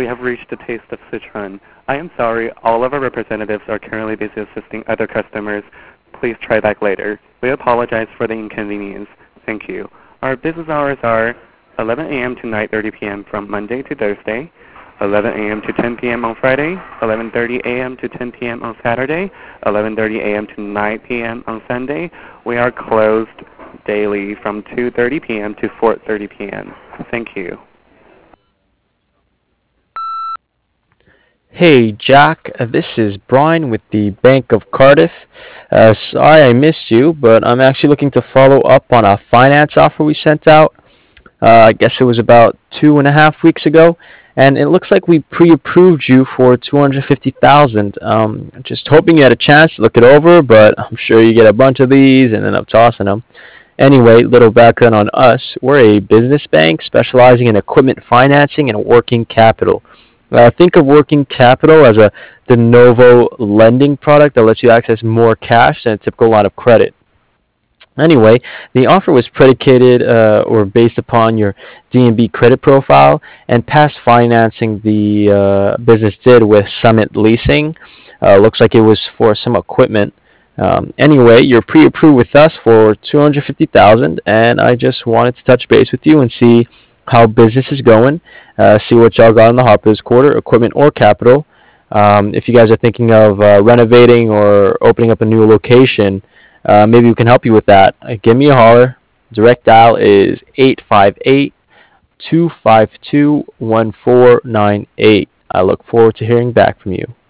have reached the Taste of Sichuan. I am sorry, all of our representatives are currently busy assisting other customers. Please try back later. We apologize for the inconvenience. Thank you. Our business hours are 11 a.m. to 9:30 p.m. from Monday to Thursday, 11 a.m. to 10 p.m. on Friday, 11:30 a.m. to 10 p.m. on Saturday, 11:30 a.m. to 9 p.m. on Sunday. We are closed daily from 2:30 p.m. to 4:30 p.m. Thank you. Hey Jack, this is Brian with the Bank of Cardiff. Sorry I missed you, but I'm actually looking to follow up on a finance offer we sent out. I guess it was about 2.5 weeks ago, and it looks like we pre-approved you for 250,000. Just hoping you had a chance to look it over, but I'm sure you get a bunch of these and end up tossing them. Anyway, little background on us. We're a business bank specializing in equipment financing and working capital. Think of working capital as a de novo lending product that lets you access more cash than a typical line of credit. Anyway, the offer was predicated or based upon your DNB credit profile and past financing the business did with Summit Leasing. Looks like it was for some equipment. Anyway, you're pre-approved with us for 250,000, and I just wanted to touch base with you and see how business is going. See what y'all got in the hopper this quarter, equipment or capital. If you guys are thinking of renovating or opening up a new location, maybe we can help you with that. Give me a holler. Direct dial is 858-252-1498. I look forward to hearing back from you.